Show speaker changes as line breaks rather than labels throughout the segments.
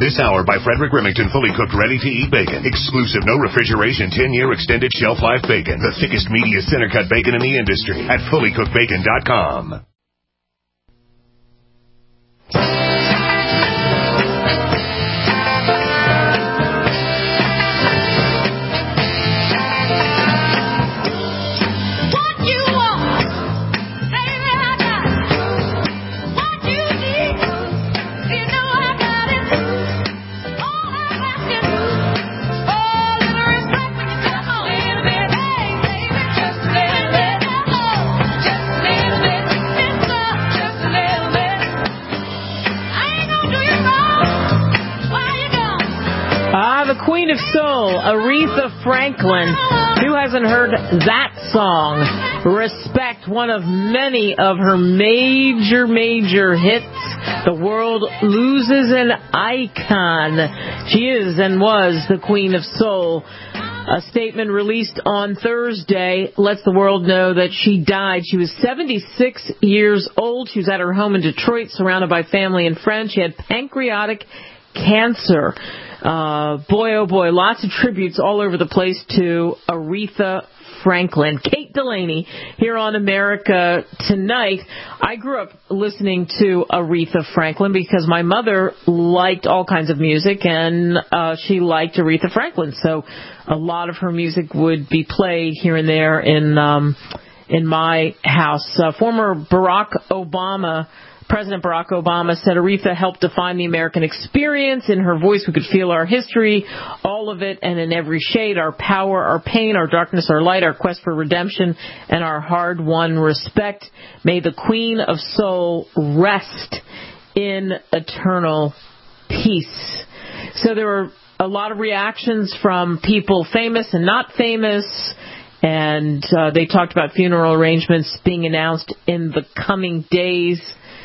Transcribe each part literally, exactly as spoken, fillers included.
This hour by Frederick Remington, fully cooked, ready-to-eat bacon. Exclusive, no refrigeration, ten-year extended shelf life bacon. The thickest, meatiest center-cut bacon in the industry at fully cooked bacon dot com.
Queen of Soul, Aretha Franklin. Who hasn't heard that song? Respect, one of many of her major, major hits. The world loses an icon. She is and was the Queen of Soul. A statement released on Thursday lets the world know that she died. She was seventy-six years old. She was at her home in Detroit, surrounded by family and friends. She had pancreatic cancer. Uh, boy, oh boy, lots of tributes all over the place to Aretha Franklin. Kate Delaney here on America Tonight. I grew up listening to Aretha Franklin because my mother liked all kinds of music, and uh, she liked Aretha Franklin. So a lot of her music would be played here and there in um, in my house. Uh, former Barack Obama President Barack Obama said Aretha helped define the American experience. In her voice, we could feel our history, all of it, and in every shade, our power, our pain, our darkness, our light, our quest for redemption, and our hard-won respect. May the Queen of Soul rest in eternal peace. So there were a lot of reactions from people famous and not famous, and uh, they talked about funeral arrangements being announced in the coming days.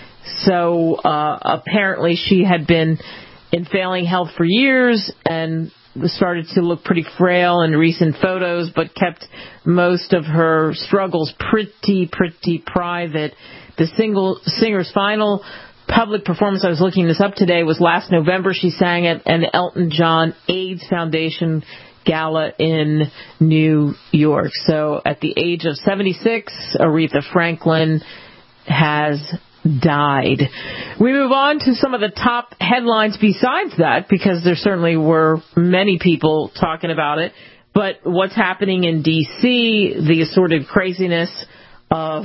So uh, apparently she had been in failing health for years and started to look pretty frail in recent photos, but kept most of her struggles pretty, pretty private. The single singer's final public performance, I was looking this up today, was last November. She sang at an Elton John AIDS Foundation gala in New York. So at the age of seventy-six, Aretha Franklin has died. We move on to some of the top headlines besides that, because there certainly were many people talking about it. But what's happening in D C, the assorted craziness of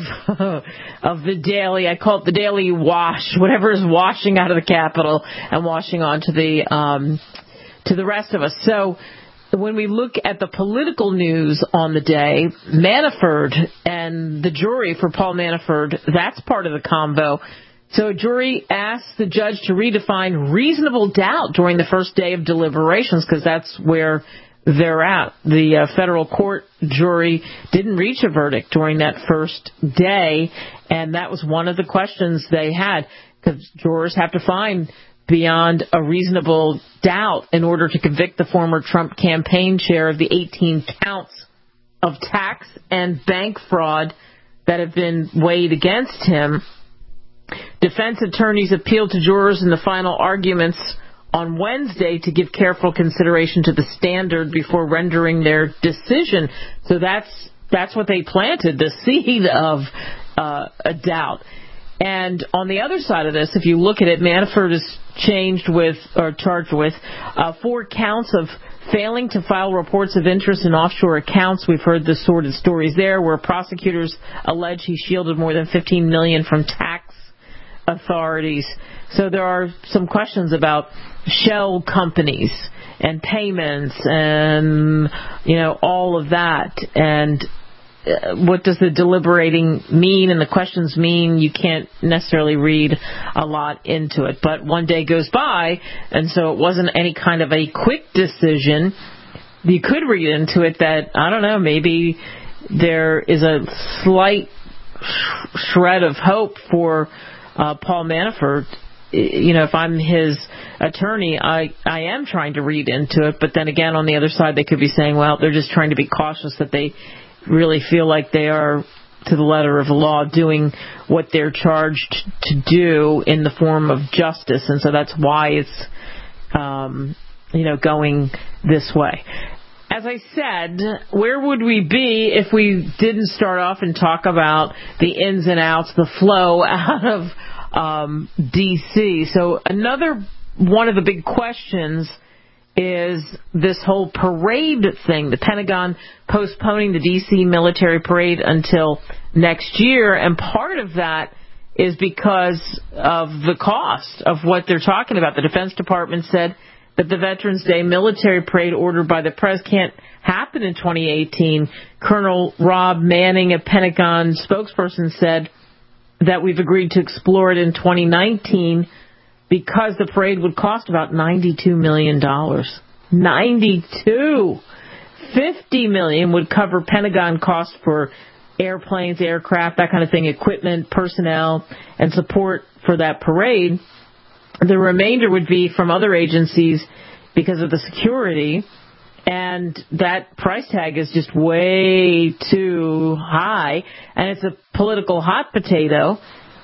of the daily, I call it the daily wash, whatever is washing out of the Capitol and washing onto the um, to the rest of us. So when we look at the political news on the day, Manafort and the jury for Paul Manafort, that's part of the combo. So a jury asked the judge to redefine reasonable doubt during the first day of deliberations, because that's where they're at. The uh, federal court jury didn't reach a verdict during that first day, and that was one of the questions they had, because jurors have to find beyond a reasonable doubt in order to convict the former Trump campaign chair of the eighteen counts of tax and bank fraud that have been weighed against him. Defense attorneys appealed to jurors in the final arguments on Wednesday to give careful consideration to the standard before rendering their decision. So that's that's what they planted, the seed of uh, a doubt. And on the other side of this, if you look at it, Manafort is changed with, or charged with, uh, four counts of failing to file reports of interest in offshore accounts. We've heard the sordid stories there, where prosecutors allege he shielded more than fifteen million dollars from tax authorities. So there are some questions about shell companies and payments and, you know, all of that. And what does the deliberating mean and the questions mean? You can't necessarily read a lot into it. But one day goes by, and so it wasn't any kind of a quick decision. You could read into it that, I don't know, maybe there is a slight shred of hope for uh, Paul Manafort. You know, if I'm his attorney, I, I am trying to read into it. But then again, on the other side, they could be saying, well, they're just trying to be cautious that they really feel like they are, to the letter of the law, doing what they're charged to do in the form of justice. And so that's why it's um, you know, going this way. As I said, where would we be if we didn't start off and talk about the ins and outs, the flow out of um, D C? So another one of the big questions is this whole parade thing, the Pentagon postponing the D C military parade until next year. And part of that is because of the cost of what they're talking about. The Defense Department said that the Veterans Day military parade ordered by the press can't happen in twenty eighteen. Colonel Rob Manning, a Pentagon spokesperson, said that we've agreed to explore it in twenty nineteen because the parade would cost about ninety-two million dollars. ninety-two! fifty million dollars would cover Pentagon costs for airplanes, aircraft, that kind of thing, equipment, personnel, and support for that parade. The remainder would be from other agencies because of the security, and that price tag is just way too high, and it's a political hot potato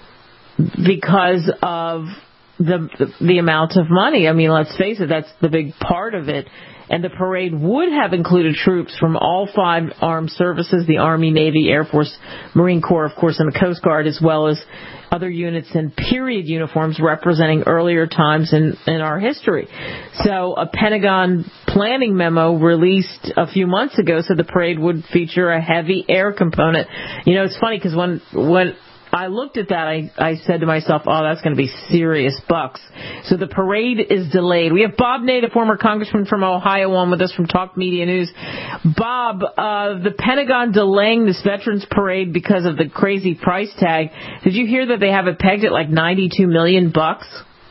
because of the, the the amount of money. I mean, let's face it, that's the big part of it. And the parade would have included troops from all five armed services, the Army, Navy, Air Force, Marine Corps, of course, and the Coast Guard, as well as other units in period uniforms representing earlier times in, in our history. So a Pentagon planning memo released a few months ago said the parade would feature a heavy air component. You know, it's funny because when when I looked at that, I, I said to myself, oh, that's going to be serious bucks. So the parade is delayed. We have Bob Ney, the former congressman from Ohio, on with us from Talk Media News. Bob, uh, the Pentagon delaying this Veterans Parade because of the crazy price tag. Did you hear that they have it pegged at like ninety-two million bucks?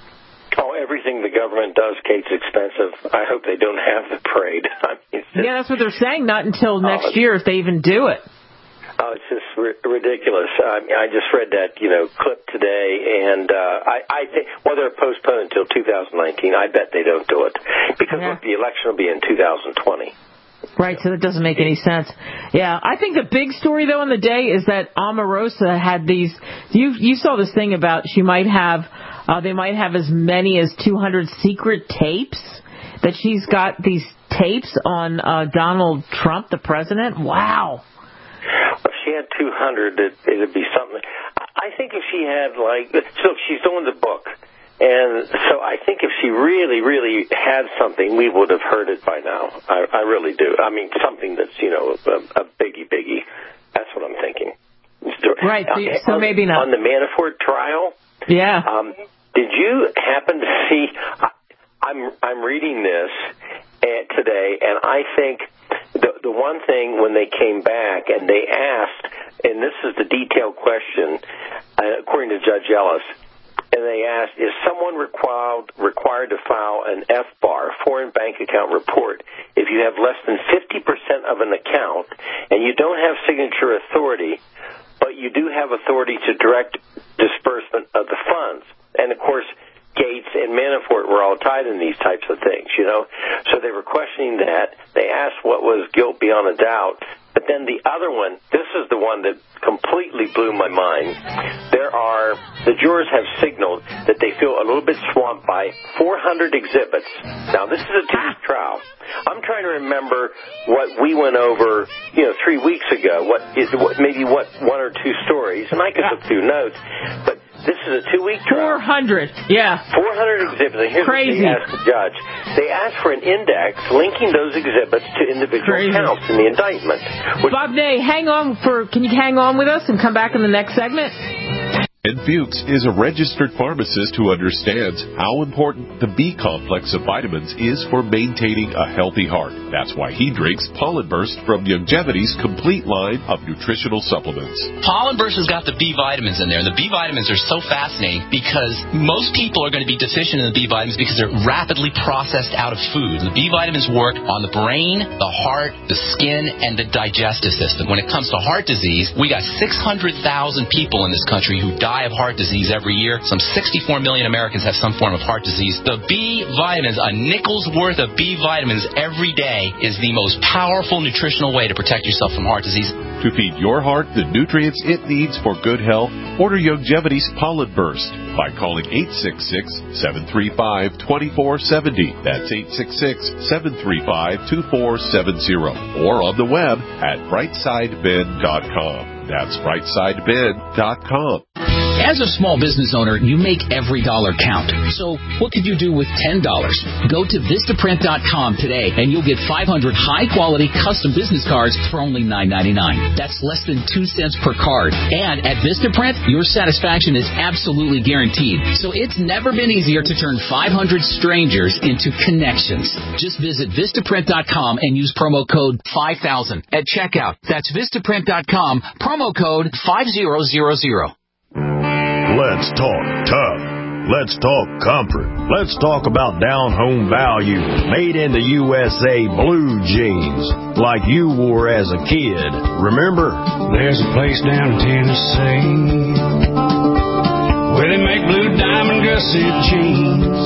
Oh, everything the government does, Kate's expensive. I hope they don't have the parade. I mean, just,
yeah, that's what they're saying. Not until next
uh,
year, if they even do it.
Oh, it's just r- ridiculous. I, I just read that, you know, clip today, and uh, I, I think, well, they're postponed until two thousand nineteen. I bet they don't do it because
yeah.
look, the election will be in two thousand twenty.
Right, so that doesn't make any sense. Yeah, I think the big story, though, in the day is that Omarosa had these, you you saw this thing about she might have, uh, they might have as many as two hundred secret tapes, that she's got these tapes on uh, Donald Trump, the president. Wow.
If she had two hundred, it, it'd be something. I think if she had, like, so she's doing the book, and so I think if she really, really had something, we would have heard it by now. I, I really do. I mean, something that's, you know, a, a biggie, biggie. That's what I'm thinking.
Right, so,
okay,
so
on,
maybe not.
On the Manafort trial?
Yeah.
Um, did you happen to see, I, I'm, I'm reading this uh, today, and I think the, the one thing when they came back and they asked, and this is the detailed question, uh, according to Judge Ellis, and they asked, is someone required required to file an F B A R, foreign bank account report, if you have less than fifty percent of an account and you don't have signature authority, but you do have authority to direct disbursement of the funds? And, of course, Gates and Manafort were all tied in these types of things, you know. So they were questioning that. They asked what was guilt beyond a doubt. But then the other one, this is the one that completely blew my mind. There are, the jurors have signaled that they feel a little bit swamped by four hundred exhibits. Now, this is a two-week trial. I'm trying to remember what we went over, you know, three weeks ago, what is, what, maybe what one or two stories, and I could look through notes, but this is a two-week trial.
four hundred, yeah.
four hundred exhibits. And here's
Crazy.
what they asked the judge. They asked for an index linking those exhibits to individual
Crazy.
counts in the indictment. Which
Bob Ney, hang on for, can you hang on with us and come back in the next segment?
Ed Fuchs is a registered pharmacist who understands how important the B complex of vitamins is for maintaining a healthy heart. That's why he drinks Pollen Burst from Longevity's complete line of nutritional supplements.
Pollen Burst has got the B vitamins in there, and the B vitamins are so fascinating because most people are going to be deficient in the B vitamins because they're rapidly processed out of food. The B vitamins work on the brain, the heart, the skin, and the digestive system. When it comes to heart disease, we got six hundred thousand people in this country who die die of heart disease every year. Some sixty-four million Americans have some form of heart disease. The B vitamins, a nickel's worth of B vitamins every day, is the most powerful nutritional way to protect yourself from heart disease.
To feed your heart the nutrients it needs for good health, order Youngevity's Pollen Burst by calling eight six six, seven three five, two four seven zero. That's eight six six, seven three five, two four seven zero. Or on the web at brightside ben dot com. That's brightside ben dot com.
As a small business owner, you make every dollar count. So what could you do with ten dollars? Go to Vistaprint dot com today, and you'll get five hundred high-quality custom business cards for only nine ninety-nine. That's less than two cents per card. And at Vistaprint, your satisfaction is absolutely guaranteed. So it's never been easier to turn five hundred strangers into connections. Just visit Vistaprint dot com and use promo code five thousand at checkout. That's Vistaprint dot com, promo code five thousand.
Let's talk tough. Let's talk comfort. Let's talk about down-home value. Made in the U S A blue jeans, like you wore as a kid. Remember?
There's a place down in Tennessee where they make blue diamond gusset jeans.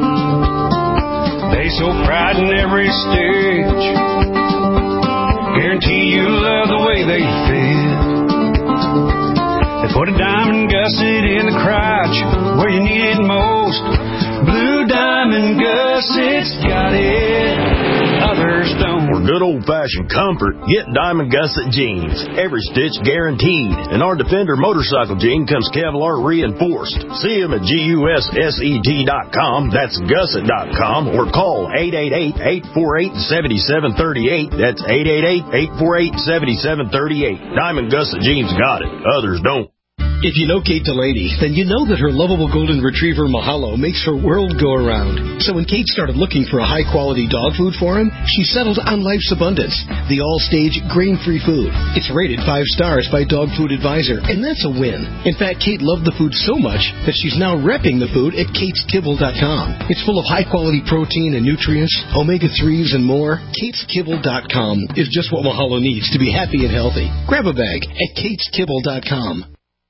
They so pride in every stitch. Guarantee you love the way they fit. They put a diamond gusset in the crotch where you need it most. Blue diamond gussets got it, others don't.
For good old-fashioned comfort, get Diamond Gusset jeans. Every stitch guaranteed. And our Defender motorcycle jean comes Kevlar reinforced. See them at gusset dot com. That's gusset dot com. Or call eight eight eight, eight four eight, seven seven three eight. That's eight eight eight, eight four eight, seven seven three eight. Diamond Gusset jeans got it. Others don't.
If you know Kate Delaney, then you know that her lovable golden retriever Mahalo makes her world go around. So when Kate started looking for a high-quality dog food for him, she settled on Life's Abundance, the all-stage grain-free food. It's rated five stars by Dog Food Advisor, and that's a win. In fact, Kate loved the food so much that she's now repping the food at kates kibble dot com. It's full of high-quality protein and nutrients, omega threes, and more. kates kibble dot com is just what Mahalo needs to be happy and healthy. Grab a bag at kates kibble dot com.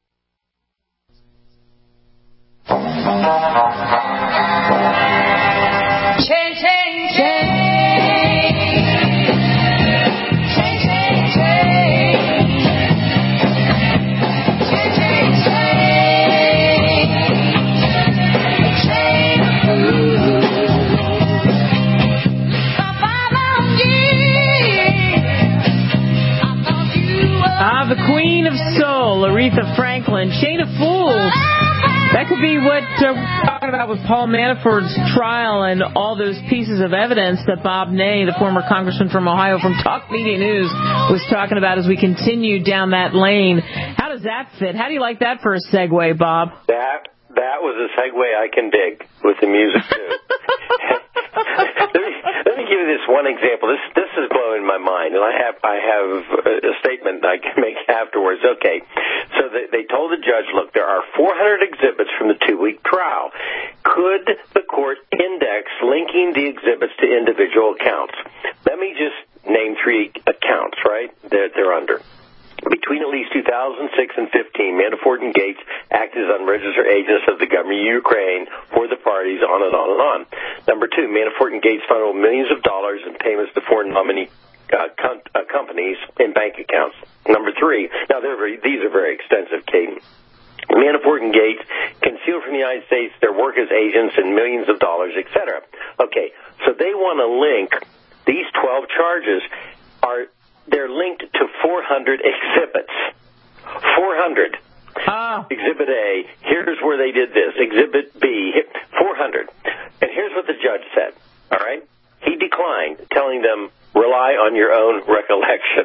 Change, change, change. Change, change, change. Change, change, change. Change the food. For five long years, I thought you were.
Ah, the Queen of Soul, Aretha Franklin, Chain of Fools. That could be what uh, we're talking about with Paul Manafort's trial and all those pieces of evidence that Bob Ney, the former congressman from Ohio from Talk Media News, was talking about as we continue down that lane. How does that fit? How do you like that for a segue, Bob?
That that was a segue I can dig with the music, too. let, me, let me give you this one example. This this is blowing my mind, and I have I have a statement I can make afterwards. Okay, so they, they told the judge, look, there are four hundred exhibits from the two-week trial. Could the court index linking the exhibits to individual accounts? Let me just name three accounts, right, that they're under. Between at least two thousand six and fifteen, Manafort and Gates acted as unregistered agents of the government of Ukraine for the parties, on and on and on. Number two, Manafort and Gates funneled millions of dollars in payments to foreign nominee uh, com- uh, companies in bank accounts. Number three, now they're very, these are very extensive, Kate. Manafort and Gates concealed from the United States their work as agents and millions of dollars, et cetera. Okay, so they want to link these twelve charges are they're linked to four hundred exhibits. four hundred.
Oh.
Exhibit A, here's where they did this. Exhibit B, four hundred. And here's what the judge said, all right? He declined, telling them, rely on your own recollection.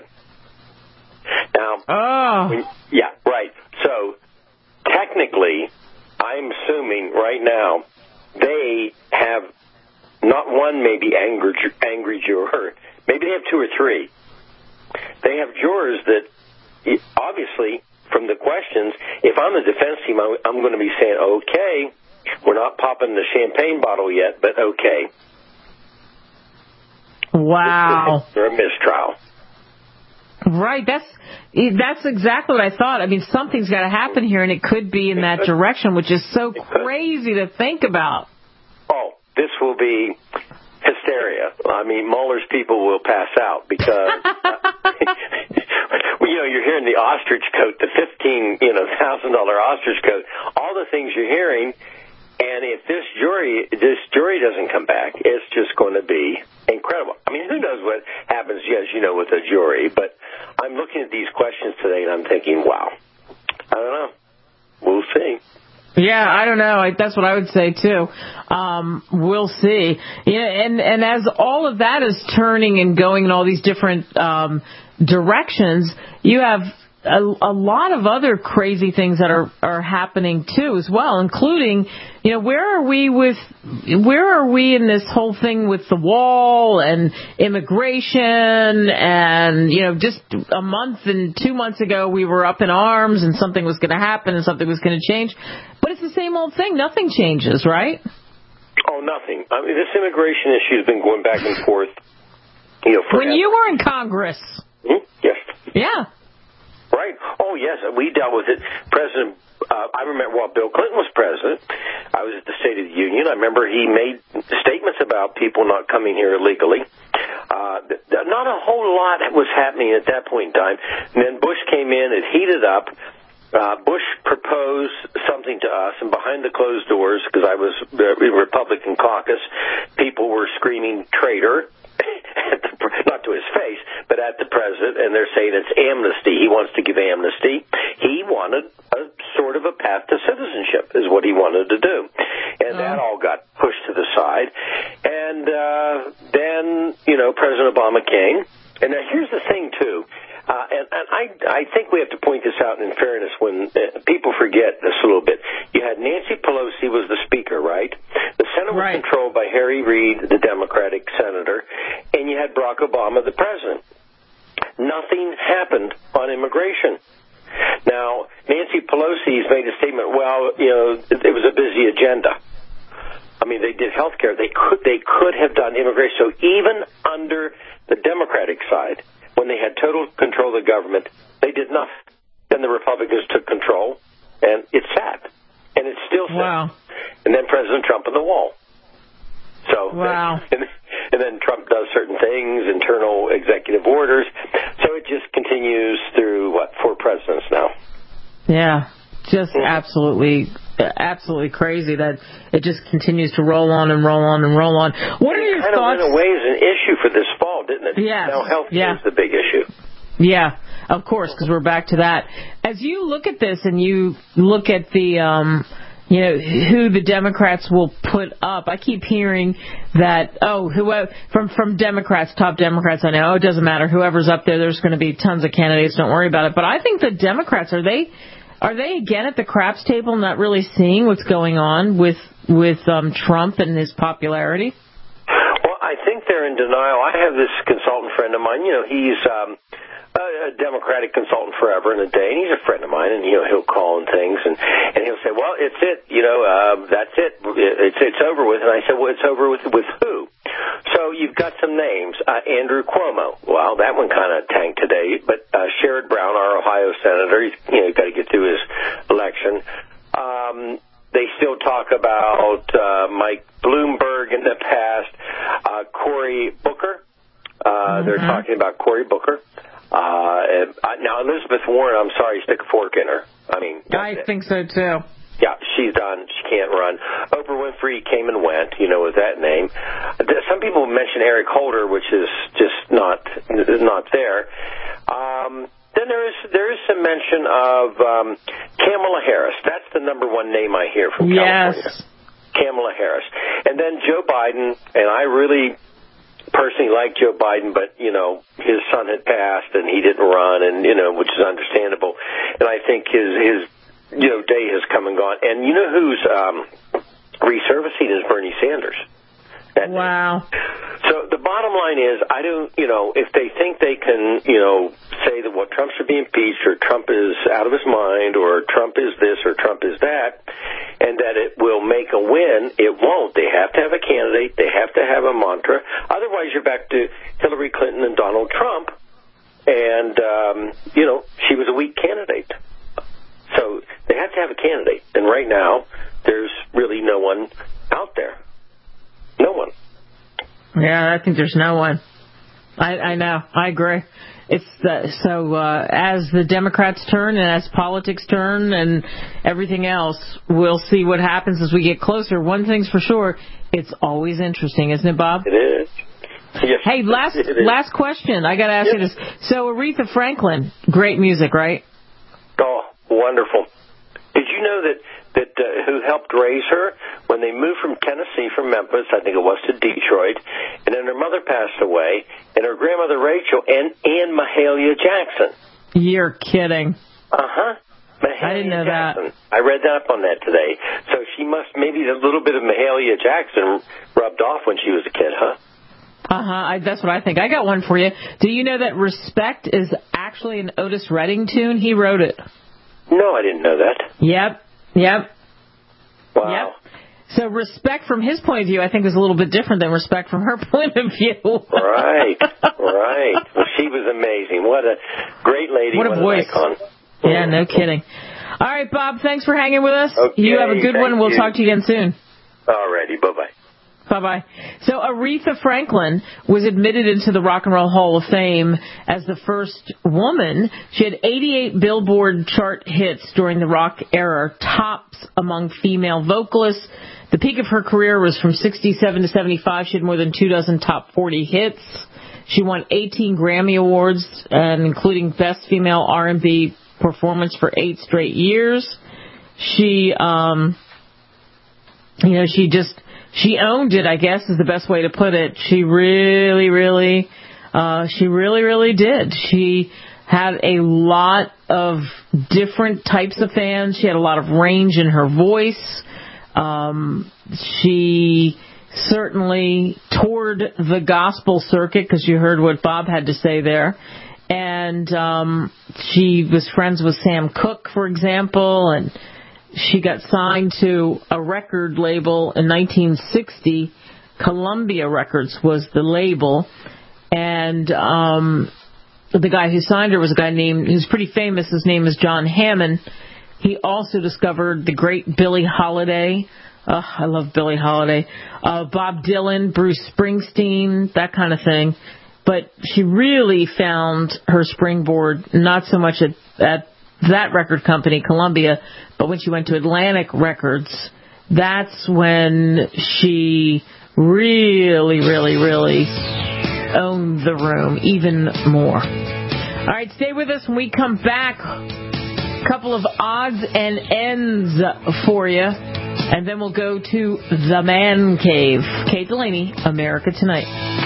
Now,
oh.
when, yeah, right. So, technically, I'm assuming right now they have not one maybe angry, angry juror. Maybe they have two or three. They have jurors that, obviously, from the questions, if I'm the defense team, I'm going to be saying, okay, we're not popping the champagne bottle yet, but okay.
Wow.
Or a mistrial.
Right. That's that's exactly what I thought. I mean, something's got to happen here, and it could be in that direction, which is so crazy to think about.
Oh, this will be hysteria. I mean, Mueller's people will pass out because, uh, well, you know, you're hearing the ostrich coat, the fifteen, you know, thousand dollar ostrich coat, all the things you're hearing. And if this jury, this jury doesn't come back, it's just going to be incredible. I mean, who knows what happens, as you know, with a jury. But I'm looking at these questions today, and I'm thinking, wow, I don't know. We'll see.
Yeah, I don't know. I, that's what I would say, too. Um, we'll see. Yeah, and, and as all of that is turning and going in all these different um, directions, you have A, a lot of other crazy things that are, are happening too as well, including, you know, where are we with, where are we in this whole thing with the wall and immigration and, you know, just a month and two months ago we were up in arms and something was going to happen and something was going to change, but it's the same old thing. Nothing changes, right?
Oh, nothing. I mean, this immigration issue has been going back and forth, you know, forever.
When you were in Congress.
Mm-hmm. Yes.
Yeah.
Right. Oh, yes. We dealt with it. President, uh, I remember while Bill Clinton was president, I was at the State of the Union. I remember he made statements about people not coming here illegally. Uh, not a whole lot was happening at that point in time. And then Bush came in, it heated up. Uh, Bush proposed something to us, and behind the closed doors, because I was uh, Republican caucus, people were screaming traitor. At the, not to his face, but at the president, and they're saying it's amnesty. He wants to give amnesty. He wanted a sort of a path to citizenship is what he wanted to do. And oh. that all got pushed to the side. And uh, then, you know, President Obama came. And now here's the thing, too. Uh, and and I, I think we have to point this out in fairness when uh, people forget this a little bit. You had Nancy Pelosi was the speaker, right? The Senate was
right.
controlled by Harry Reid, the Democratic senator, and you had Barack Obama, the president. Nothing happened on immigration. Now, Nancy Pelosi's made a statement, well, you know, it was a busy agenda. I mean, they did health care. They could, they could have done immigration. So even under the Democratic side, when they had total control of the government, they did nothing. Then the Republicans took control, and it sat. And it's still sat.
Wow.
And then President Trump on the wall. So,
wow.
And, and then Trump does certain things, internal executive orders. So it just continues through, what, four presidents now.
Yeah, just mm-hmm. absolutely, absolutely crazy that it just continues to roll on and roll on and roll on. What
and
are your
kind
thoughts?
Kind of, in a way, is an issue for this fall, didn't it?
Yes.
Now health
yeah.
is the big issue.
Yeah, of course, because we're back to that. As you look at this and you look at the, um, you know, who the Democrats will put up, I keep hearing that, oh, whoever, from, from Democrats, top Democrats I know, oh, it doesn't matter, whoever's up there, there's going to be tons of candidates, don't worry about it. But I think the Democrats, are they, are they again at the craps table not really seeing what's going on with, with um, Trump and his popularity?
Well, I think they're in denial. I have this consultant friend of mine, you know, he's, um, a Democratic consultant forever and a day, and he's a friend of mine, and you know he'll call and things, and and he'll say, "Well, it's it, you know, uh, that's it, it's it's over with." And I said, "Well, it's over with with who?" So you've got some names, uh, Andrew Cuomo. Well, that one kind of tanked today, but uh, Sherrod Brown, our Ohio senator, he's you know got to get through his election. Um, they still talk about uh, Mike Bloomberg in the past, uh, Cory Booker. Uh, mm-hmm. They're talking about Cory Booker. Uh, now, Elizabeth Warren, I'm sorry, stick a fork in her. I mean,
I
it.
think so, too.
Yeah, she's done. She can't run. Oprah Winfrey came and went, you know, with that name. Some people mention Eric Holder, which is just not not there. Um, then there is there is some mention of um, Kamala Harris. That's the number one name I hear from
yes.
California. Kamala Harris. And then Joe Biden, and I really personally like Joe Biden, but, you know, his son had passed and he didn't run, and, you know, which is understandable. And I think his, his you know, day has come and gone. And you know who's um, resurfacing is Bernie Sanders. That
wow.
Day. So the bottom line is, I don't, you know, if they think they can, you know, say that, well, Trump should be impeached, or Trump is out of his mind, or Trump is this, or Trump is that, and that it will make a win, it won't. They have to have a candidate. They have to have a mantra. Otherwise, you're back to Hillary Clinton and Donald Trump. And, uh, you know, she was a weak candidate. So they have to have a candidate. And right now, there's really no one out there. No one.
Yeah, I think there's no one. I, I know. I agree. It's the, so uh, as the Democrats turn and as politics turn and everything else, we'll see what happens as we get closer. One thing's for sure, it's always interesting, isn't it, Bob?
It is. Yes,
hey, last
it is.
last question. I got to ask
yes.
you this. So Aretha Franklin, great music, right?
Oh, wonderful. Did you know that that uh, who helped raise her when they moved from Tennessee, from Memphis, I think it was, to Detroit, and then her mother passed away, and her grandmother Rachel and and Mahalia Jackson.
You're kidding.
Uh huh.
I didn't know
Jackson.
that.
I read up on that today. So she must, maybe a little bit of Mahalia Jackson rubbed off when she was a kid, huh?
Uh-huh. That's what I think. I got one for you. Do you know that Respect is actually an Otis Redding tune? He wrote it.
No, I didn't know that.
Yep. Yep.
Wow.
Yep. So Respect from his point of view, I think, is a little bit different than Respect from her point of view.
Right. Right. Well, she was amazing. What a great lady.
What a
what
voice.
An icon.
Yeah, no kidding. All right, Bob, thanks for hanging with us.
Okay,
you have a good one, and we'll
you.
talk to you again soon.
All righty. Bye-bye.
Bye-bye. So Aretha Franklin was admitted into the Rock and Roll Hall of Fame as the first woman. She had eighty-eight Billboard chart hits during the rock era, tops among female vocalists. The peak of her career was from sixty-seven to seventy-five. She had more than two dozen top forty hits. She won eighteen Grammy Awards, and including Best Female R and B Performance for eight straight years. She, um, you know, she just... She owned it, I guess, is the best way to put it. She really, really, uh, she really, really did. She had a lot of different types of fans. She had a lot of range in her voice. Um, she certainly toured the gospel circuit, because you heard what Bob had to say there. And um, she was friends with Sam Cooke, for example, and she got signed to a record label in nineteen sixty. Columbia Records was the label. And um, the guy who signed her was a guy named, who's pretty famous. His name is John Hammond. He also discovered the great Billie Holiday. Oh, I love Billie Holiday. Uh, Bob Dylan, Bruce Springsteen, that kind of thing. But she really found her springboard not so much at, at that record company, Columbia, but when she went to Atlantic Records, that's when she really, really, really owned the room even more. All right, stay with us when we come back. A couple of odds and ends for you, and then we'll go to the Man Cave. Kate Delaney, America Tonight.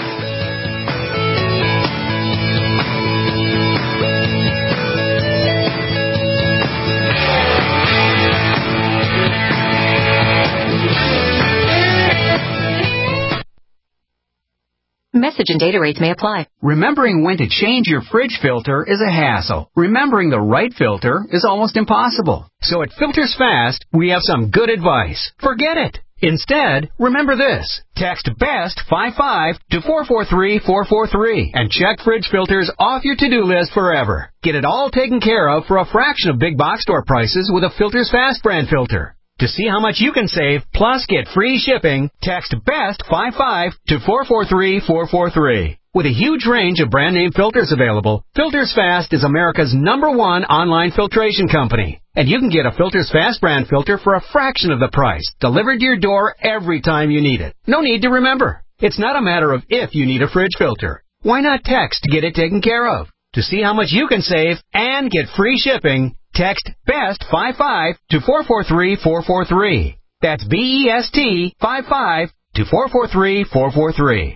Message and data rates may apply.
Remembering when to change your fridge filter is a hassle. Remembering the right filter is almost impossible. So at Filters Fast, we have some good advice. Forget it. Instead, remember this. Text BEST fifty-five to four four three four four three and check fridge filters off your to-do list forever. Get it all taken care of for a fraction of big box store prices with a Filters Fast brand filter. To see how much you can save, plus get free shipping, text BEST fifty-five to four four three four four three. With a huge range of brand name filters available, Filters Fast is America's number one online filtration company. And you can get a Filters Fast brand filter for a fraction of the price, delivered to your door every time you need it. No need to remember. It's not a matter of if you need a fridge filter. Why not text to get it taken care of? To see how much you can save and get free shipping, text BEST fifty-five to four four three four four three. That's B E S T fifty-five to four four three four four three.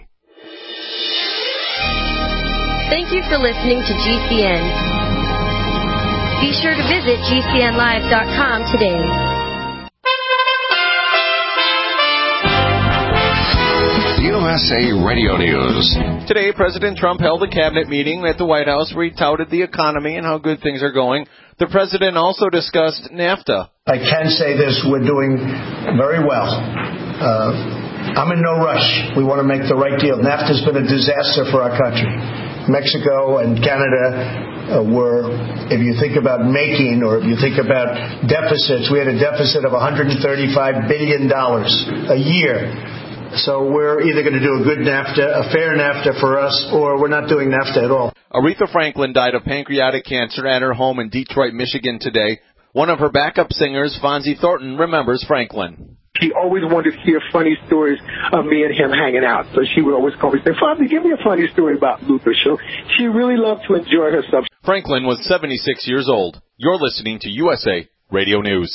Thank you for listening to G C N. Be sure to visit G C N live dot com today.
U S A Radio News.
Today, President Trump held a cabinet meeting at the White House where he touted the economy and how good things are going. The president also discussed NAFTA.
I can say this, we're doing very well. Uh, I'm in no rush. We want to make the right deal. NAFTA's been a disaster for our country. Mexico and Canada uh, were, if you think about making or if you think about deficits, we had a deficit of one hundred thirty-five billion dollars a year. So we're either going to do a good NAFTA, a fair NAFTA for us, or we're not doing NAFTA at all.
Aretha Franklin died of pancreatic cancer at her home in Detroit, Michigan today. One of her backup singers, Fonzie Thornton, remembers Franklin.
She always wanted to hear funny stories of me and him hanging out. So she would always call me and say, Fonzie, give me a funny story about Luther. So she really loved to enjoy herself.
Franklin was seventy-six years old. You're listening to U S A Radio News.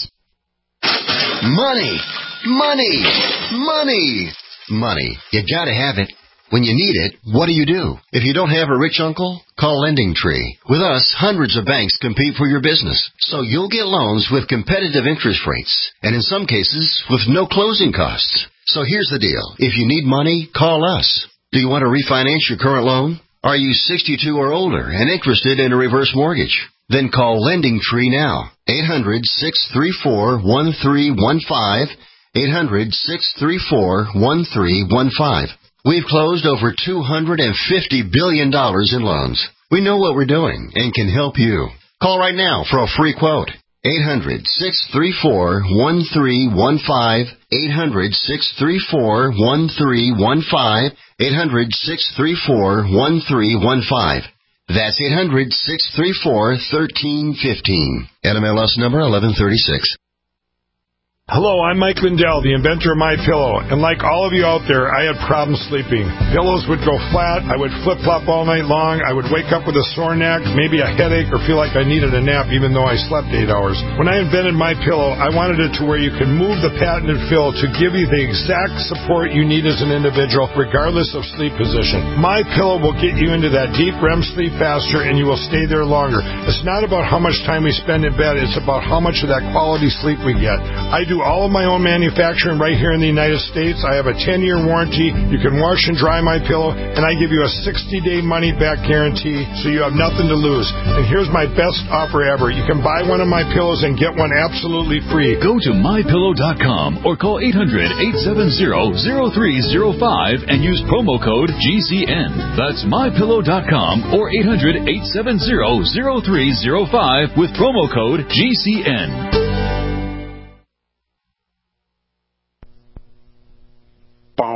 Money, money, money, money. You gotta have it. When you need it, what do you do? If you don't have a rich uncle, call Lending Tree. With us, hundreds of banks compete for your business, so you'll get loans with competitive interest rates, and in some cases, with no closing costs. So here's the deal. If you need money, call us. Do you want to refinance your current loan? Are you sixty-two or older and interested in a reverse mortgage? Then call Lending Tree now. eight hundred, six three four, one three one five. eight hundred, six three four, one three one five. We've closed over two hundred fifty billion dollars in loans. We know what we're doing and can help you. Call right now for a free quote. eight hundred, six three four, one three one five. eight hundred, six three four, one three one five. eight hundred, six three four, one three one five. That's eight hundred, six three four, one three one five. N M L S number eleven thirty-six.
Hello, I'm Mike Lindell, the inventor of MyPillow, and like all of you out there, I had problems sleeping. Pillows would go flat, I would flip-flop all night long, I would wake up with a sore neck, maybe a headache, or feel like I needed a nap even though I slept eight hours. When I invented MyPillow, I wanted it to where you could move the patented fill to give you the exact support you need as an individual, regardless of sleep position. MyPillow will get you into that deep R E M sleep faster, and you will stay there longer. It's not about how much time we spend in bed, it's about how much of that quality sleep we get. I do all of my own manufacturing right here in the United States. I have a ten-year warranty. You can wash and dry my pillow, and I give you a sixty-day money-back guarantee, so you have nothing to lose. And here's my best offer ever. You can buy one of my pillows and get one absolutely free.
Go to my pillow dot com or call eight hundred, eight seven zero, zero three zero five and use promo code G C N. That's my pillow dot com or eight hundred, eight seven zero, zero three zero five with promo code G C N.
I'm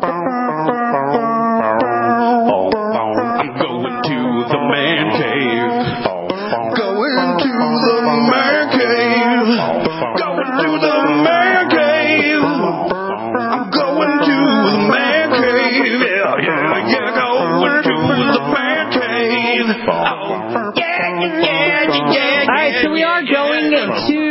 going to the man cave. Going to the man cave. Going to the man cave. I'm going to the man cave. Yeah, yeah, yeah. Going to the man cave. Oh, yeah, yeah, yeah, yeah.
All right, so we are going to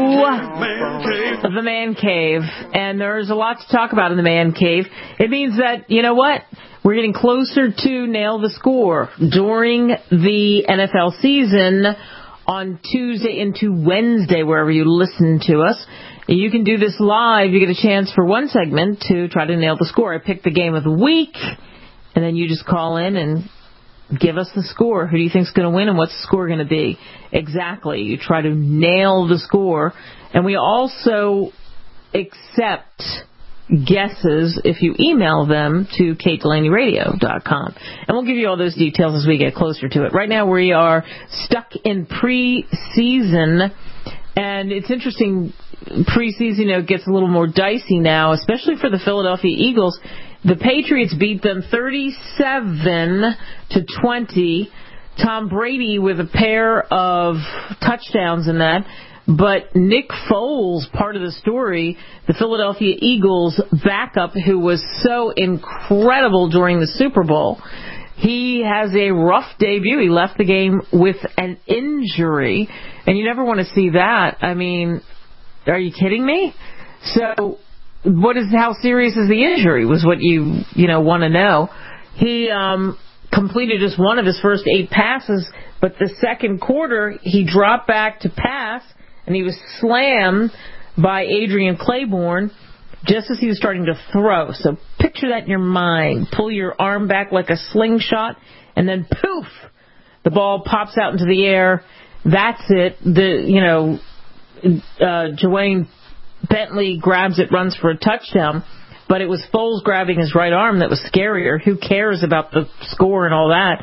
the man cave, and there's a lot to talk about in the man cave. It means that, you know what? We're getting closer to Nail the Score during the N F L season on Tuesday into Wednesday, wherever you listen to us. You can do this live. You get a chance for one segment to try to nail the score. I pick the game of the week, and then you just call in and give us the score. Who do you think is going to win, and what's the score going to be? Exactly. You try to nail the score. And we also accept guesses if you email them to kate delaney radio dot com. And we'll give you all those details as we get closer to it. Right now we are stuck in preseason. And it's interesting, preseason, you know, gets a little more dicey now, especially for the Philadelphia Eagles. The Patriots beat them thirty-seven to twenty. Tom Brady with a pair of touchdowns in that. But Nick Foles, part of the story, the Philadelphia Eagles backup, who was so incredible during the Super Bowl, he has a rough debut. He left the game with an injury, and you never want to see that. I mean, are you kidding me? So what is, how serious is the injury was what you, you know, want to know. He um, completed just one of his first eight passes, but the second quarter he dropped back to pass, and he was slammed by Adrian Claiborne just as he was starting to throw. So picture that in your mind. Pull your arm back like a slingshot, and then poof, the ball pops out into the air. That's it. The you know, uh, Dwayne Bentley grabs it, runs for a touchdown. But it was Foles grabbing his right arm that was scarier. Who cares about the score and all that?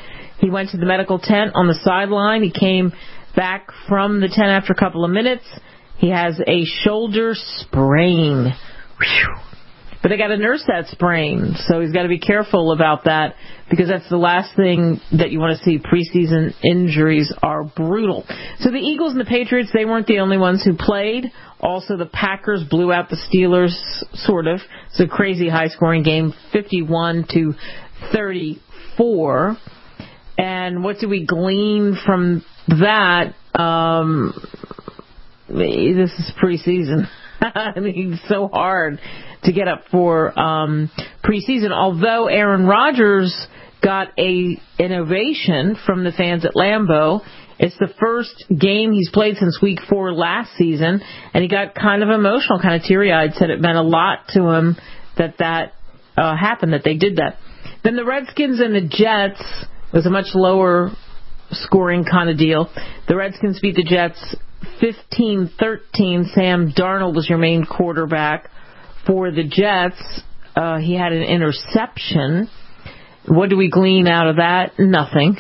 He went to the medical tent on the sideline. He came back from the tent after a couple of minutes. He has a shoulder sprain. Whew. But they got to nurse that sprain, so he's got to be careful about that because that's the last thing that you want to see. Preseason injuries are brutal. So the Eagles and the Patriots, they weren't the only ones who played. Also, the Packers blew out the Steelers, sort of. It's a crazy high-scoring game, fifty-one to thirty-four. And what do we glean from that? Um, this is preseason. I mean, it's so hard to get up for um, preseason. Although Aaron Rodgers got a an ovation from the fans at Lambeau. It's the first game he's played since week four last season, and he got kind of emotional, kind of teary-eyed, said it meant a lot to him that that uh, happened, that they did that. Then the Redskins and the Jets was a much lower scoring kind of deal. The Redskins beat the Jets fifteen thirteen. Sam Darnold was your main quarterback for the Jets. Uh, he had an interception. What do we glean out of that? Nothing.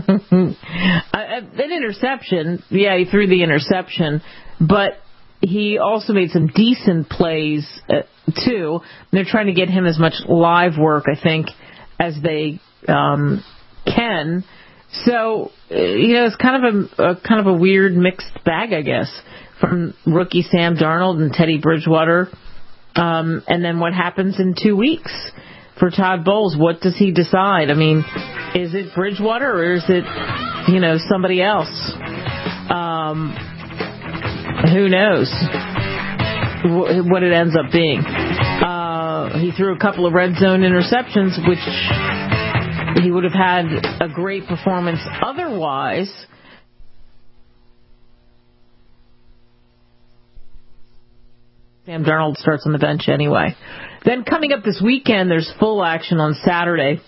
An interception, yeah, he threw the interception, but he also made some decent plays, uh, too. They're trying to get him as much live work, I think, as they um, can. So, you know, it's kind of a, a kind of a weird mixed bag, I guess, from rookie Sam Darnold and Teddy Bridgewater. Um, and then what happens in two weeks for Todd Bowles? What does he decide? I mean, is it Bridgewater or is it, you know, somebody else? Um, who knows what it ends up being? Uh, he threw a couple of red zone interceptions, which he would have had a great performance otherwise. Sam Darnold starts on the bench anyway. Then coming up this weekend, there's full action on Saturday.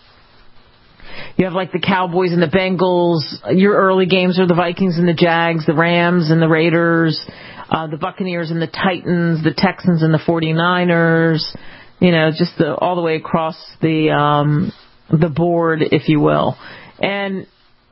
You have like the Cowboys and the Bengals. Your early games are the Vikings and the Jags, the Rams and the Raiders, uh, the Buccaneers and the Titans, the Texans and the forty-niners. You know, just the, all the way across the um, the board, if you will. And,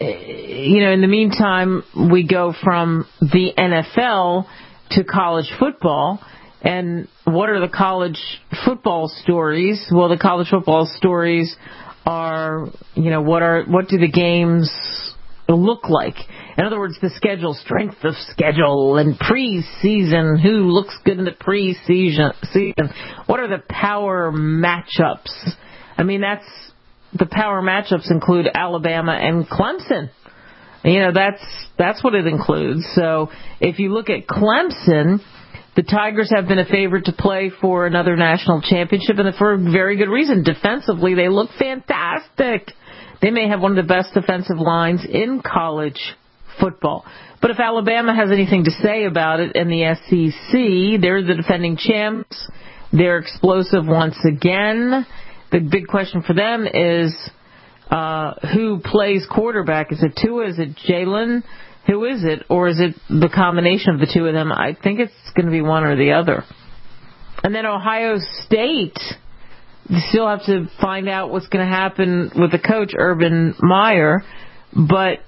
you know, in the meantime, we go from the N F L to college football. And what are the college football stories? Well, the college football stories are, you know, what are what do the games look like? In other words, the schedule, strength of schedule, and preseason. Who looks good in the preseason? Season. What are the power matchups? I mean, that's the power matchups include Alabama and Clemson. You know, that's that's what it includes. So if you look at Clemson, the Tigers have been a favorite to play for another national championship, and for a very good reason. Defensively, they look fantastic. They may have one of the best defensive lines in college football. But if Alabama has anything to say about it in the S E C, they're the defending champs. They're explosive once again. The big question for them is uh, who plays quarterback? Is it Tua? Is it Jalen? Who is it? Or is it the combination of the two of them? I think it's going to be one or the other. And then Ohio State, you still have to find out what's going to happen with the coach, Urban Meyer. But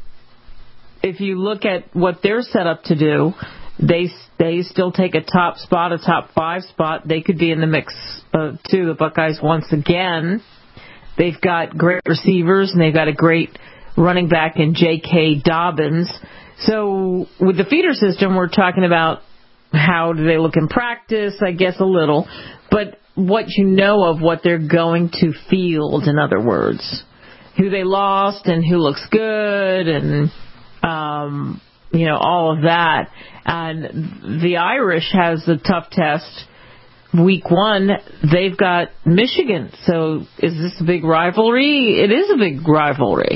if you look at what they're set up to do, they they still take a top spot, a top five spot. They could be in the mix, uh, too, the Buckeyes once again. They've got great receivers, and they've got a great running back in J K. Dobbins. So with the feeder system, we're talking about how do they look in practice, I guess a little, but what you know of what they're going to field, in other words, who they lost and who looks good and, um, you know, all of that. And the Irish has a tough test. Week one, they've got Michigan. So is this a big rivalry? It is a big rivalry.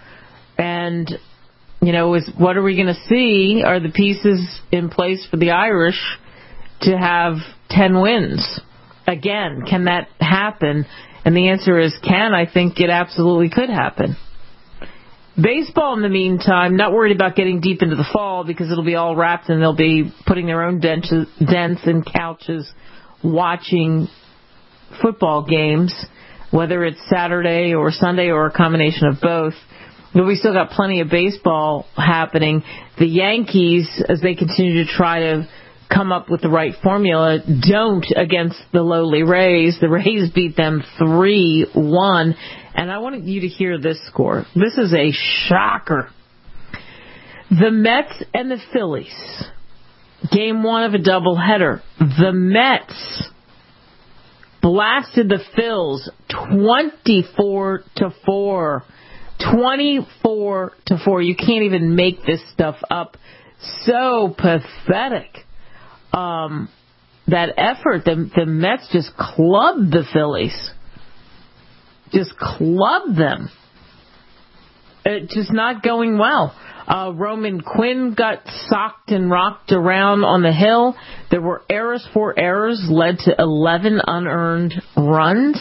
And, you know, is what are we going to see? Are the pieces in place for the Irish to have ten wins? Again, can that happen? And the answer is can. I think it absolutely could happen. Baseball, in the meantime, not worried about getting deep into the fall because it'll be all wrapped and they'll be putting their own dents in couches watching football games, whether it's Saturday or Sunday or a combination of both. But we still got plenty of baseball happening. The Yankees, as they continue to try to come up with the right formula, don't against the lowly Rays. The Rays beat them three one. And I want you to hear this score. This is a shocker. The Mets and the Phillies. Game one of a doubleheader. The Mets blasted the Phils twenty-four to four. twenty-four to four. You can't even make this stuff up. So pathetic. Um, that effort. The, the Mets just clubbed the Phillies. Just clubbed them. It's just not going well. Uh, Roman Quinn got socked and rocked around on the hill. There were errors. Four errors led to eleven unearned runs.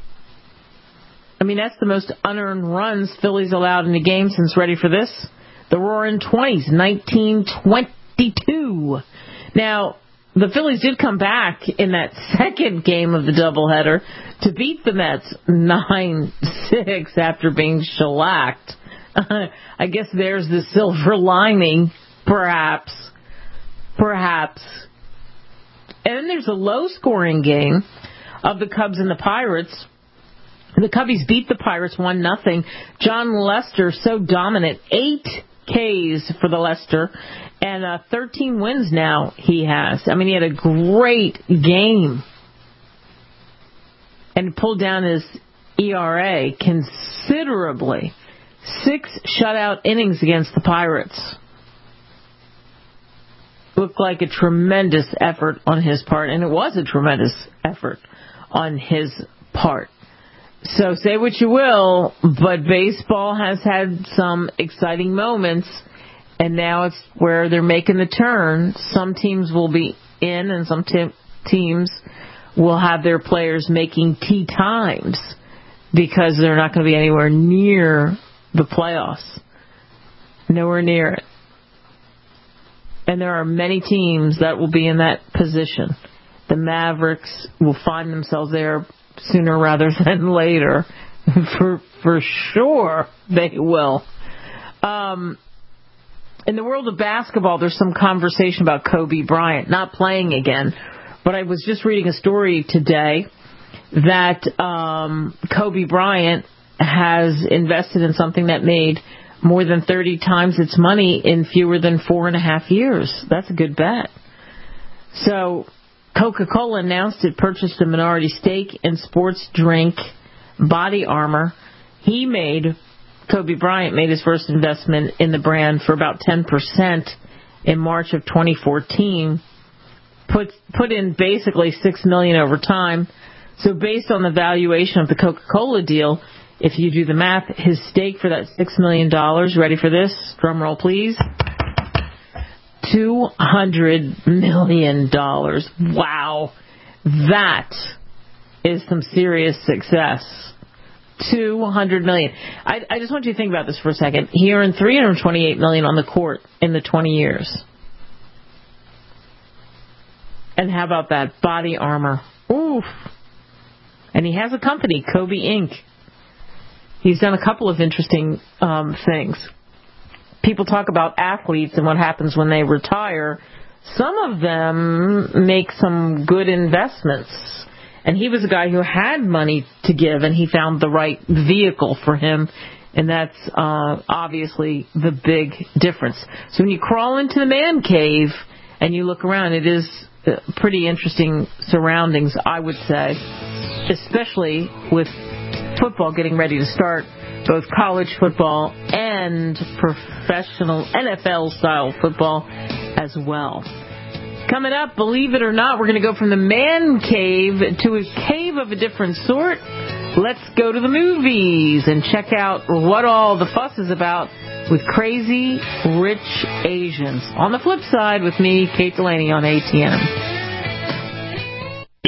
I mean, that's the most unearned runs Phillies allowed in a game since, ready for this, the Roaring Twenties, nineteen twenty-two. Now, the Phillies did come back in that second game of the doubleheader to beat the Mets nine six after being shellacked. I guess there's the silver lining, perhaps. Perhaps. And then there's a low-scoring game of the Cubs and the Pirates. The Cubbies beat the Pirates one nothing. John Lester, so dominant, eight Ks for the Lester, and uh, thirteen wins now he has. I mean, he had a great game. And pulled down his E R A considerably. Six shutout innings against the Pirates. Looked like a tremendous effort on his part, and it was a tremendous effort on his part. So say what you will, but baseball has had some exciting moments, and now it's where they're making the turn. Some teams will be in, and some te- teams will have their players making tee times because they're not going to be anywhere near the playoffs. Nowhere near it. And there are many teams that will be in that position. The Mavericks will find themselves there sooner rather than later. for for sure they will. Um, in the world of basketball, there's some conversation about Kobe Bryant not playing again. But I was just reading a story today that um, Kobe Bryant has invested in something that made more than thirty times its money in fewer than four and a half years. That's a good bet. So Coca-Cola announced it purchased a minority stake in sports drink Body Armor. He made, Kobe Bryant made his first investment in the brand for about ten percent in March of twenty fourteen. Put, put in basically six million dollars over time. So based on the valuation of the Coca-Cola deal, if you do the math, his stake for that six million dollars, ready for this? Drum roll, please. two hundred million dollars. Wow. That is some serious success. two hundred million dollars. I, I just want you to think about this for a second. He earned three hundred twenty-eight million dollars on the court in the twenty years. And how about that? Body Armor. Oof. And he has a company, Kobe Incorporated. He's done a couple of interesting um, things. People talk about athletes and what happens when they retire. Some of them make some good investments. And he was a guy who had money to give, and he found the right vehicle for him. And that's uh, obviously the big difference. So when you crawl into the man cave and you look around, it is pretty interesting surroundings, I would say, especially with football getting ready to start, both college football and professional N F L-style football as well. Coming up, believe it or not, we're going to go from the man cave to a cave of a different sort. Let's go to the movies and check out what all the fuss is about with Crazy Rich Asians. On the flip side, with me, Kate Delaney on A T M.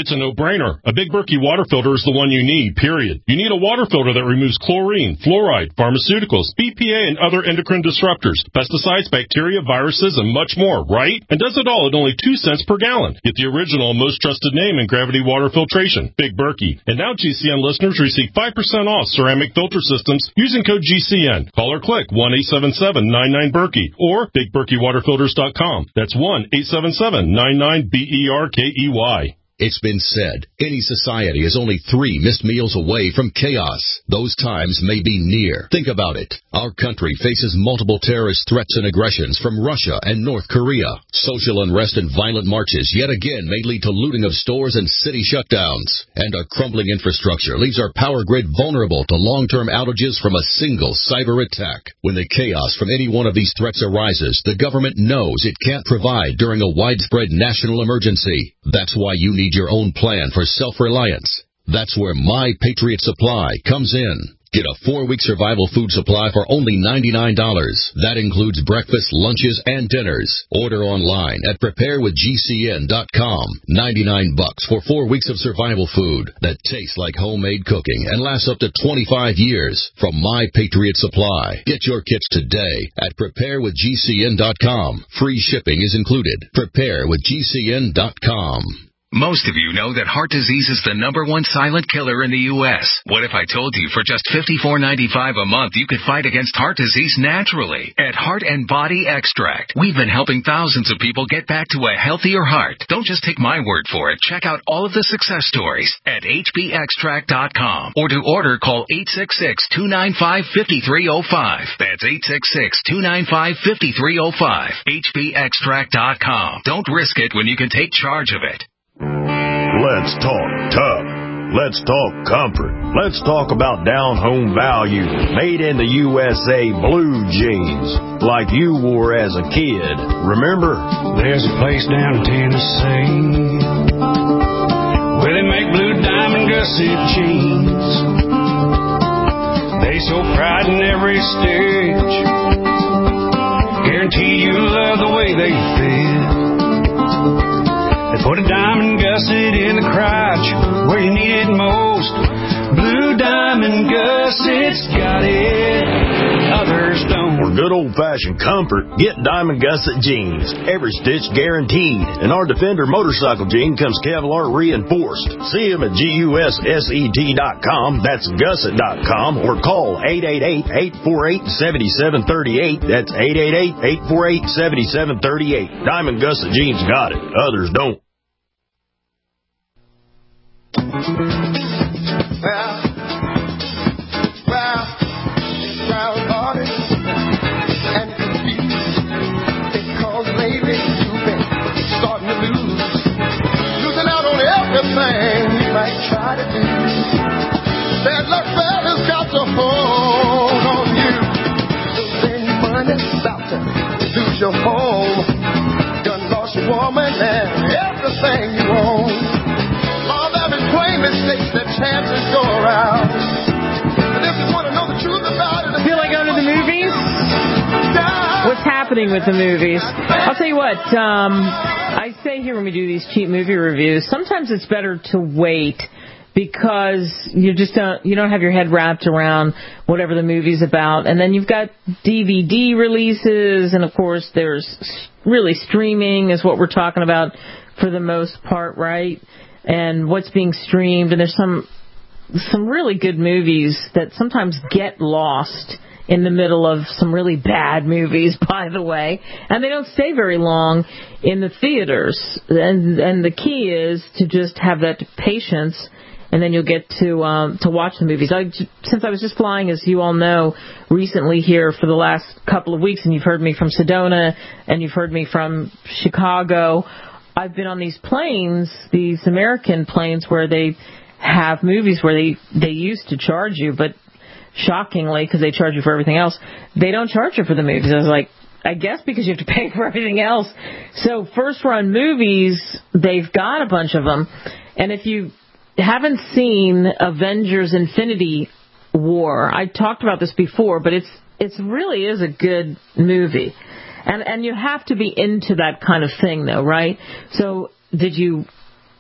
It's a no-brainer. A Big Berkey water filter is the one you need, period. You need a water filter that removes chlorine, fluoride, pharmaceuticals, B P A, and other endocrine disruptors, pesticides, bacteria, viruses, and much more, right? And does it all at only two cents per gallon. Get the original, most trusted name in gravity water filtration, Big Berkey. And now G C N listeners receive five percent off ceramic filter systems using code G C N. Call or click one eight seven seven nine nine Berkey or big berkey water filters dot com. That's one eight seven seven nine nine B E R K E Y.
It's been said, any society is only three missed meals away from chaos. Those times may be near. Think about it. Our country faces multiple terrorist threats and aggressions from Russia and North Korea. Social unrest and violent marches yet again may lead to looting of stores and city shutdowns. And our crumbling infrastructure leaves our power grid vulnerable to long-term outages from a single cyber attack. When the chaos from any one of these threats arises, the government knows it can't provide during a widespread national emergency. That's why you need your own plan for self-reliance. That's where My Patriot Supply comes in. Get a four-week survival food supply for only ninety-nine dollars. That includes breakfast, lunches, and dinners. Order online at prepare with G C N dot com. ninety-nine bucks for four weeks of survival food that tastes like homemade cooking and lasts up to twenty-five years from My Patriot Supply. Get your kits today at prepare with G C N dot com. Free shipping is included. prepare with G C N dot com.
Most of you know that heart disease is the number one silent killer in the U S What if I told you for just fifty-four ninety-five a month you could fight against heart disease naturally at Heart and Body Extract? We've been helping thousands of people get back to a healthier heart. Don't just take my word for it. Check out all of the success stories at H B extract dot com or to order call eight six six, two nine five, five three zero five. That's eight six six, two nine five, five three zero five. H B extract dot com. Don't risk it when you can take charge of it.
Let's talk tough. Let's talk comfort. Let's talk about down-home value. Made in the U S A blue jeans, like you wore as a kid. Remember?
There's a place down in Tennessee where they make blue diamond gusset jeans. They show pride in every stitch. Guarantee you love the way they fit. They put a diamond gusset in the crotch where you need it most. Blue diamond gussets got it, others don't.
For good old-fashioned comfort, get Diamond Gusset jeans. Every stitch guaranteed. And our Defender motorcycle jean comes Kevlar reinforced. See them at G U S S E T dot com. That's gusset dot com. Or call eight eight eight, eight four eight, seven seven three eight. That's eight eight eight, eight four eight, seven seven three eight. Diamond Gusset jeans got it. Others don't.
Well, well, crowd-hearted and confused because lately you've been starting to lose, losing out on everything you might try to do. Bad luck fella's got to hold on you. Losing money, about to lose your home. Done lost your woman and everything you own. Mistakes that chances go around. And if you want to know the truth about it,
feel like going to the movies? What's happening with the movies? I'll tell you what, um, I say here when we do these cheap movie reviews, sometimes it's better to wait because you just don't, you don't have your head wrapped around whatever the movie's about. And then you've got D V D releases, and of course there's really streaming is what we're talking about for the most part, right? And what's being streamed, and there's some some really good movies that sometimes get lost in the middle of some really bad movies, by the way, and they don't stay very long in the theaters. And and the key is to just have that patience, and then you'll get to um, to watch the movies. I, since I was just flying, as you all know, recently here for the last couple of weeks, and you've heard me from Sedona, and you've heard me from Chicago, I've been on these planes, these American planes, where they have movies where they, they used to charge you, but shockingly, because they charge you for everything else, they don't charge you for the movies. I was like, I guess because you have to pay for everything else. So first run movies, they've got a bunch of them. And if you haven't seen Avengers Infinity War, I talked about this before, but it's it's really is a good movie. And and you have to be into that kind of thing, though, right? So did you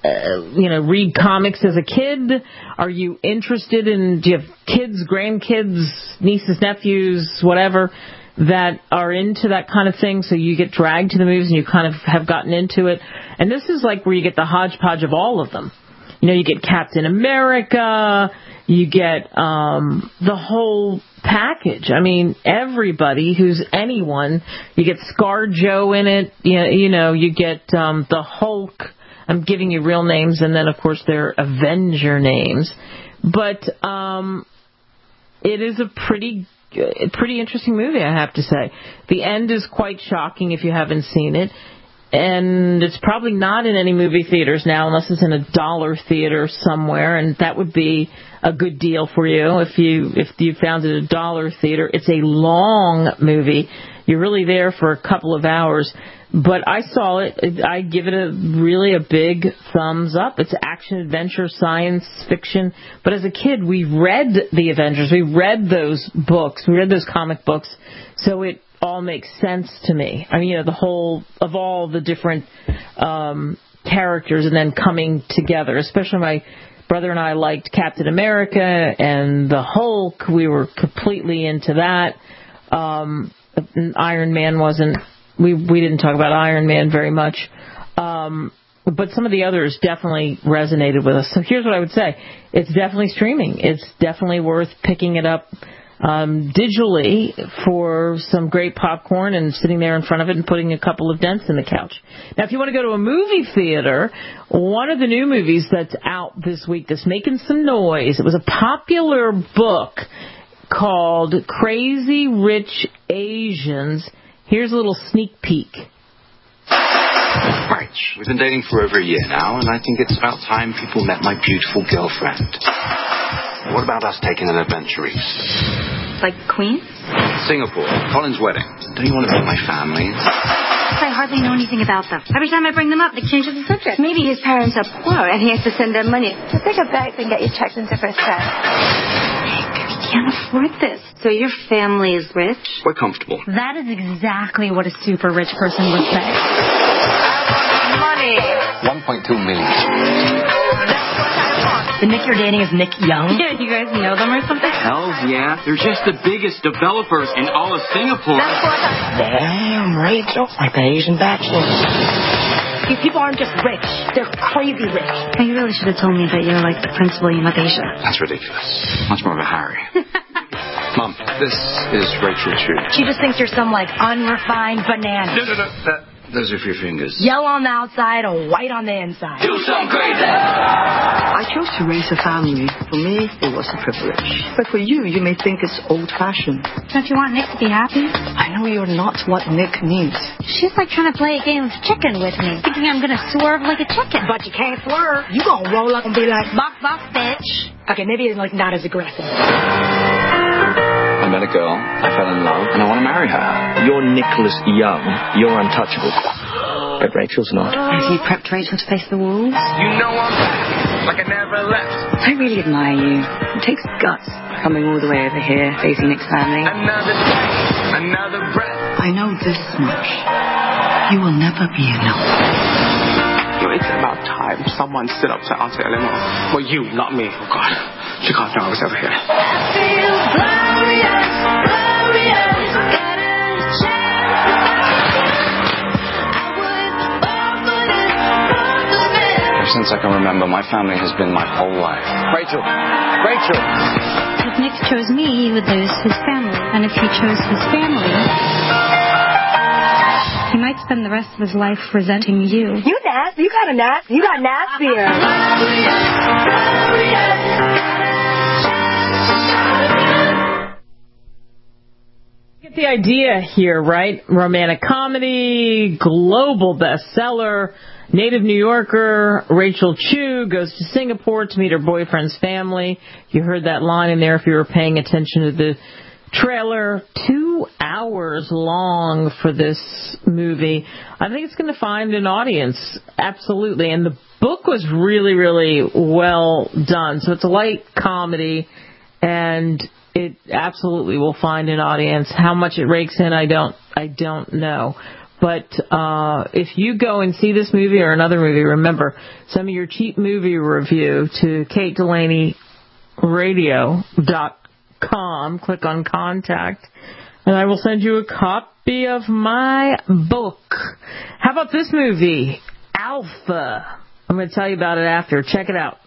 uh, you know, read comics as a kid? Are you interested in, do you have kids, grandkids, nieces, nephews, whatever, that are into that kind of thing, so you get dragged to the movies and you kind of have gotten into it? And this is like where you get the hodgepodge of all of them. You know, you get Captain America, you get um, the whole package. I mean, everybody who's anyone. You get ScarJo in it. You know, you, know, you get um, the Hulk. I'm giving you real names, and then, of course, they're Avenger names. But um, it is a pretty a pretty interesting movie, I have to say. The end is quite shocking if you haven't seen it. And it's probably not in any movie theaters now unless it's in a dollar theater somewhere, and that would be a good deal for you if you if you found it at a dollar theater. It's a long movie. You're really there for a couple of hours. But I saw it. I give it a really a big thumbs up. It's action, adventure, science fiction. But as a kid, we read the Avengers. We read those books. We read those comic books. So it all makes sense to me. I mean, you know, the whole of all the different um, characters and then coming together. Especially my brother and I liked Captain America and the Hulk. We were completely into that. Um, Iron Man wasn't. We we didn't talk about Iron Man very much. Um, but some of the others definitely resonated with us. So here's what I would say. It's definitely streaming. It's definitely worth picking it up Um, digitally for some great popcorn and sitting there in front of it and putting a couple of dents in the couch. Now, if you want to go to a movie theater, one of the new movies that's out this week that's making some noise, it was a popular book called Crazy Rich Asians. Here's a little sneak peek.
Right. We've been dating for over a year now, and I think it's about time people met my beautiful girlfriend. What about us taking an adventure east?
Like Queens?
Singapore. Colin's wedding. Don't you want to meet my family?
I hardly know anything about them. Every time I bring them up, they change the subject. Maybe his parents are poor and he has to send them money.
Just take a bags and get your checks into first class.
We can't afford this. So your family is rich?
We're comfortable.
That is exactly what a super rich person would say.
Money.
one point two million.
The Nick you're dating is Nick Young? Yeah, you guys know them or something?
Hell yeah. They're just the biggest developers in all of Singapore.
Damn, Rachel. Like the Asian Bachelor.
These people aren't just rich. They're crazy rich. Oh, you really should have told me that you're like the Prince William of Asia.
That's ridiculous. Much more of a Harry. Mom, this is Rachel Chu.
She just thinks you're some, like, unrefined banana.
No, no, no. That, those are a few fingers.
Yellow on the outside or white on the inside.
Do something crazy!
I chose to raise a family. For me, it was a privilege. But for you, you may think it's old-fashioned.
Don't you want Nick to be happy?
I know you're not what Nick needs.
She's like trying to play a game of chicken with me, thinking I'm going to swerve like a chicken.
But you can't swerve. You gonna roll up and be like,
"Bok, bok, bitch."
Okay, maybe it's like not as aggressive.
I met a girl, I fell in love, and I want to marry her.
You're Nicholas Young. You're untouchable. But Rachel's not.
Have you prepped Rachel to face the wolves?
You know I'm back, like I never left.
I really admire you. It takes guts coming all the way over here, facing Nick's family.
Another day, another breath.
I know this much. You will never be enough.
It's about time someone stood up to Auntie Eleanor. Well, you, not me. Oh, God. She can't know I was over here.
Ever since I can remember, my family has been my whole life. Rachel! Rachel!
If Nick chose me, he would lose his family. And if he chose his family, he might spend the rest of his life resenting you.
You nasty. You got a nasty. You got nastier.
Get the idea here, right? Romantic comedy, global bestseller, native New Yorker, Rachel Chu goes to Singapore to meet her boyfriend's family. You heard that line in there if you were paying attention to the trailer. Two hours long for this movie. I think it's going to find an audience, absolutely. And the book was really, really well done. So it's a light comedy, and it absolutely will find an audience. How much it rakes in, I don't, I don't know. But uh, if you go and see this movie or another movie, remember, send me your cheap movie review to Kate Delaney Radio dot com. Click on Contact, and I will send you a copy of my book. How about this movie, Alpha? I'm going to tell you about it after. Check it out.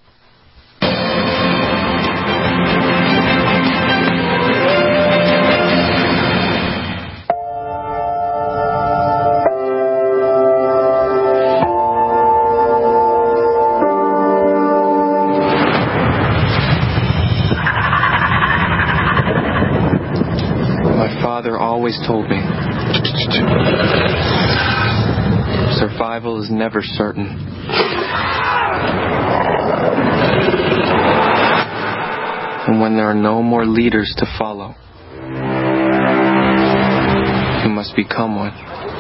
Father always told me survival is never certain. And when there are no more leaders to follow, you must become one.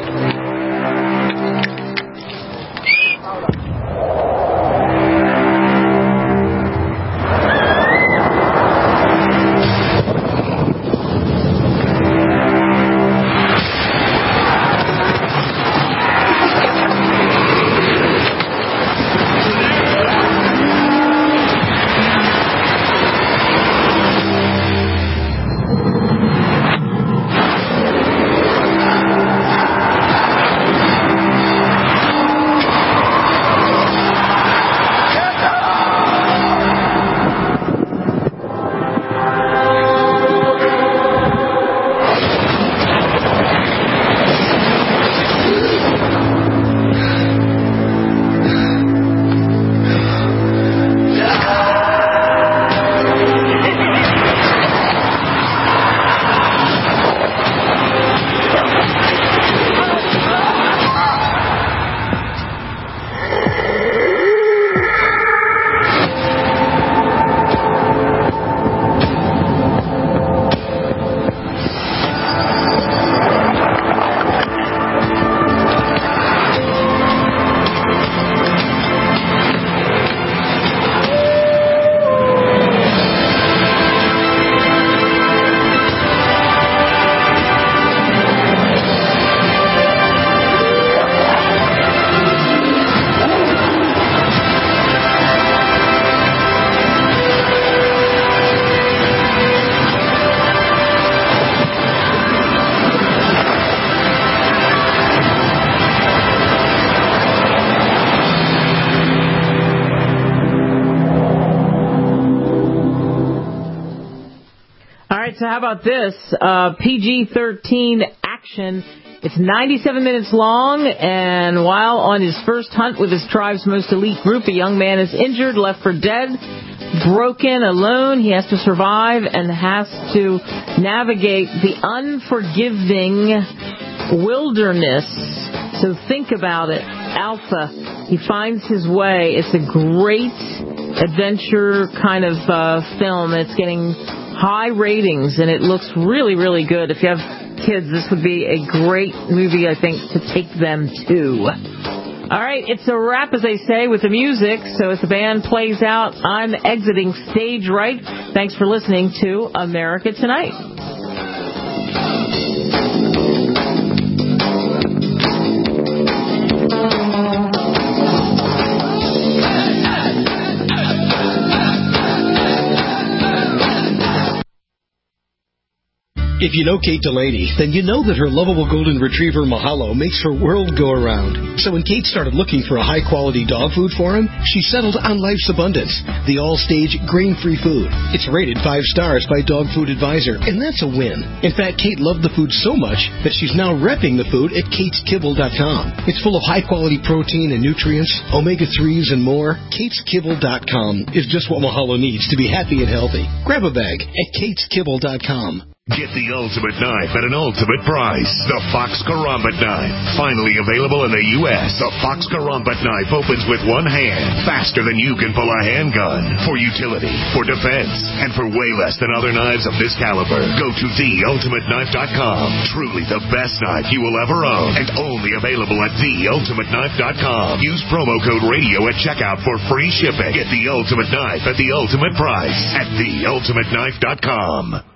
So how about this? Uh, P G thirteen action. It's ninety-seven minutes long, and while on his first hunt with his tribe's most elite group, a young man is injured, left for dead, broken, alone. He has to survive and has to navigate the unforgiving wilderness. So think about it. Alpha. He finds his way. It's a great adventure kind of uh, film. It's getting high ratings, and it looks really, really good. If you have kids, this would be a great movie, I think, to take them to. All right, it's a wrap, as they say, with the music. So as the band plays out, I'm exiting stage right. Thanks for listening to America Tonight.
If you know Kate Delaney, then you know that her lovable golden retriever Mahalo makes her world go around. So when Kate started looking for a high-quality dog food for him, she settled on Life's Abundance, the all-stage grain-free food. It's rated five stars by Dog Food Advisor, and that's a win. In fact, Kate loved the food so much that she's now repping the food at kates kibble dot com. It's full of high-quality protein and nutrients, omega threes, and more. kates kibble dot com is just what Mahalo needs to be happy and healthy. Grab a bag at kates kibble dot com.
Get the ultimate knife at an ultimate price. The Fox Karambit Knife. Finally available in the U S The Fox Karambit Knife opens with one hand, faster than you can pull a handgun. For utility, for defense, and for way less than other knives of this caliber. Go to the ultimate knife dot com. Truly the best knife you will ever own, and only available at the ultimate knife dot com. Use promo code radio at checkout for free shipping. Get the ultimate knife at the ultimate price at the ultimate knife dot com.